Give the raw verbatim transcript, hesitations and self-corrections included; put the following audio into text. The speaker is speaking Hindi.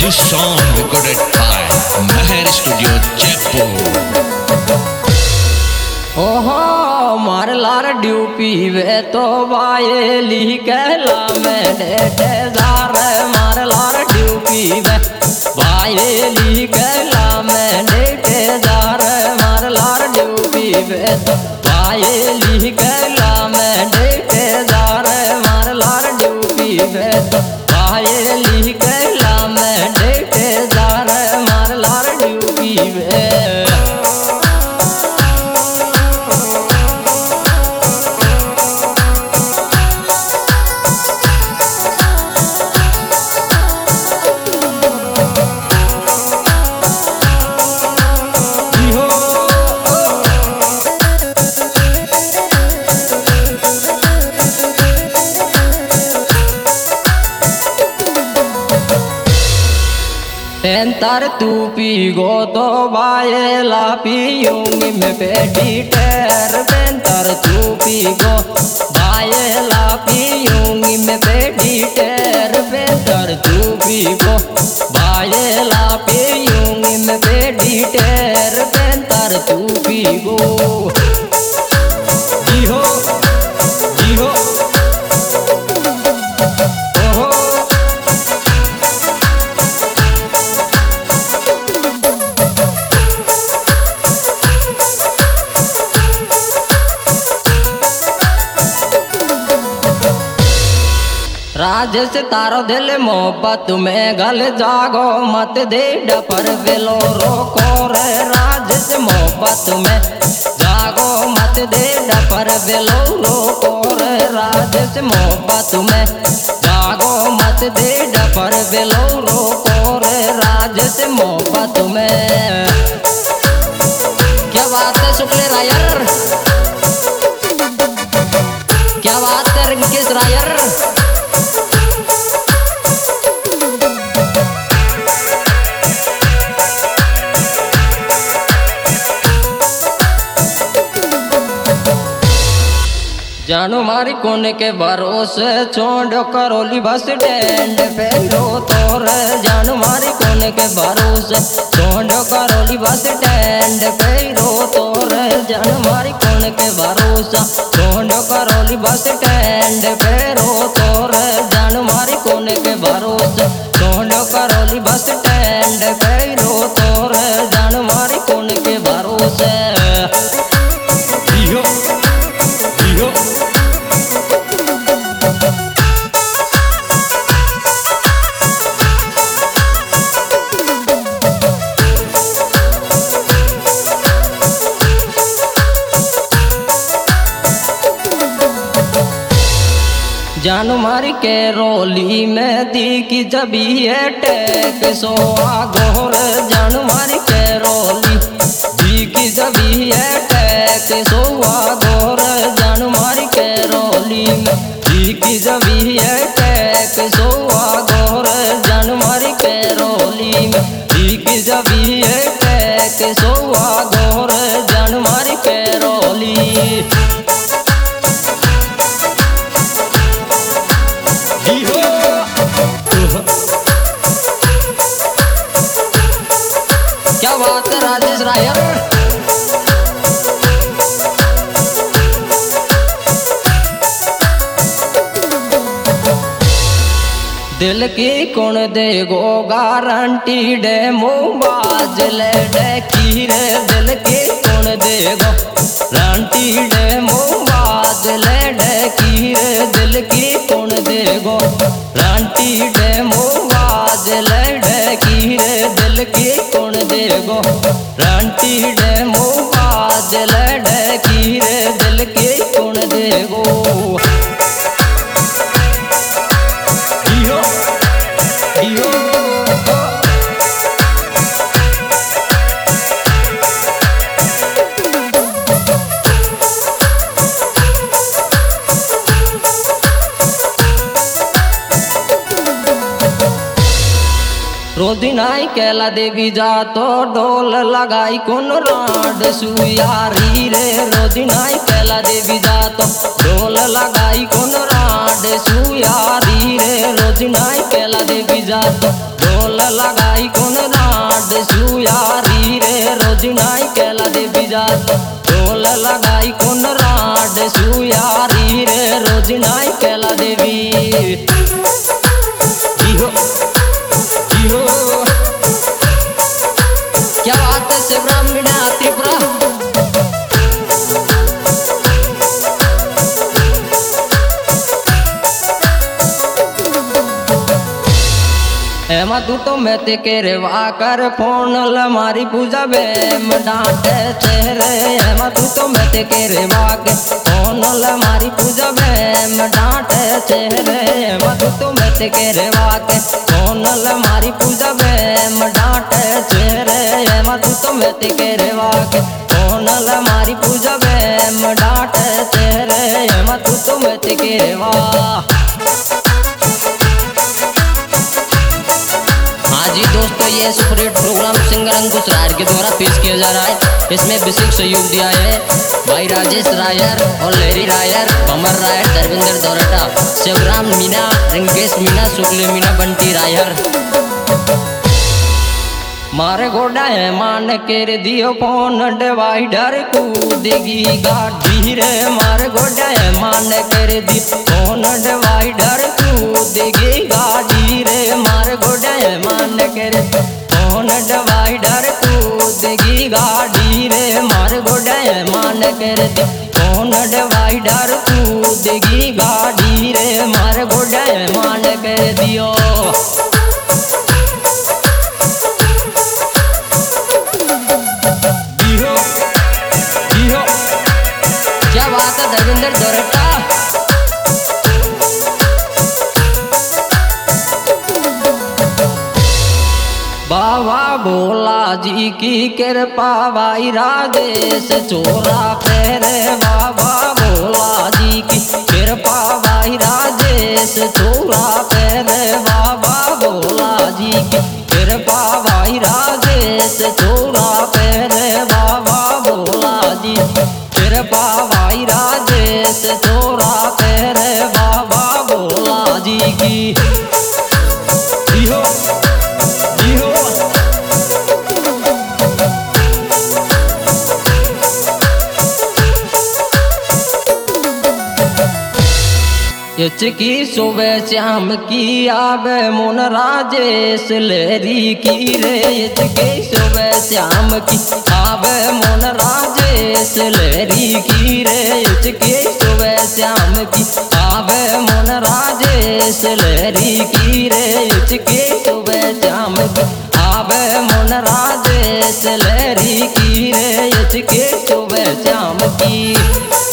This song recorded by Meher Studio, Jaipur. ओहो मार लार ड्यूपी वे तो वायली कहला में डेटे जार मार लार ड्यूपी वे वायली कहला में डेटे जार मार लार ड्यूपी वे तो वायली कहला में डेटे जार मार लार ड्यूपी वे तो वायली कहला में डेटे जार मार लार ड्यूपी वे तार तू पी गो तो बायला पियूंगी मैं पेटी टेर तार तू पी गो बायला पियूंगी मैं पेटी टेर तार तू पी गो बायला पियूंगी मैं पेटी टेर तार तू पी गो जी हो जी हो राजेश तारो दिल मोहब्बत में गल जागो मत दे डपर वेलो रोको रे राजेश मोहब्बत में जागो मत दे डपर वेलो रोको रे राजेश मोहब्बत में जागो मत दे डपर वेलो रोको रे राजेश मोहब्बत में। क्या बात है शुक्ले रायर, क्या बात है रिंकेश रायर। जानू मारी कोने के भरोसे छोड़ो करोली बस स्टैंड पे रो तोर जानू मारी कोने के भरोसे छोड़ो करोली बस स्टैंड पे रो तोर जानू मारी कोने के भरोसा छोड़ो करोली बस स्टैंड पे रो तोर जानू मारी कोने के भरोसे छोड़ो करोली बस स्टैंड पे रो तोर जानू मारी कोने के भरोसे। जानू मारी के रोली में दी की जबी है टेक सो आगोर जानू मारी के रोली दी की जबी है टेक सो आगोर जानू मारी के रोली में दी की जबी है टेक सो आगोर जानू मारी के रोली में दी की जबी है टेक सो आगोर जानू मारी के रोली। क्या बात है राजेश रायर। दिल की कौन देगो गारंटी डे मुबाज ले डे की रे दिल की कौन देगो गारंटी डे मुबाज ले डे की रे दिल की कौन देगो गारंटी डे मुबाज ले डे की रे दिल की कौन देगो गारंटी डे मुबाज ले डे की रे दिल की कौन देगो। रोदिनाई कैला देवी जा तो डोल लगाई कौन राड सुयारी रे रोदिनाई कैला देवी जा तो डोल लगाई कौन राड सुयारी रे रोदिनाई कैला देवी जा तो ढोल लगाई कौन डांड सुयारी रे रोज नाई केला देवी जात ढोल लगाई कौन डांड सुयारी रे रोज नाई केला देवी जिहो जिहो क्या बात है शिवराम मीणा त्रिपुरा एमा तू तो मैं ते के रेवा कर फोन लमारी पूजा बे डांटे चेहरे एमा तू तो मैं ते के रेवा के फोन लमारी पूजा बे डांटे चेहरे एमा तू तो मैं ते के रेवा के फोन लमारी पूजा बे डांटे चेहरे एमा तू तो मैं ते के रेवा के फोन लमारी पूजा बे डांटे चेहरे एमा तू तो मैं ते के रेवा। हाँ जी दोस्तों, ये superhit program singer Ankush Rayar के द्वारा पेश किया जा रहा है। इसमें विशेष सहयोग दिया है भाई राजेश रायर और लेरी रायर, कमर रायर, धर्मेंद्र दौरटा, शिवराम मीणा, रिंकेश मीणा, शुक्ल मीणा, बंटी रायर। मारे गोडा है मान के दियो फोन डिवाइडर कूदेगी गाड़ी रे मारे गोडा है मान के दियो फोन डिवाइडर कूदेगी गाड़ी रे मारे गोडा है मान के फोन डिवाइडर कूदेगी गाड़ी रे मारे गोडा है मान के फोन डिवाइडर कूदेगी गाड़ी रे मारे गोडा है मान के दियो। क्या बात है धर्मेंद्र दौरटा। बाबा भोला जी की कृपा भाई राजेश चोरा फेरे बाबा भोला जी की कृपा भाई राजेश चोरा फेरे बाबा भोला जी की कृपा भाई राजेश चोरा फेरे बाबा भोला जी कृपा भाई राजेश चोरा फेरे बाबा भोला जी की। जिहो जिहो की सुबह श्याम की आवे मोन राजेश लेरी की रे की सुबह श्याम की आवे मोन राजेश लेरी की रे की सुबह श्याम की आवे मोन राजेश लेरी की रे की सुबह श्याम की आवे मोन राजेश लेरी की रे की सुबह श्याम की।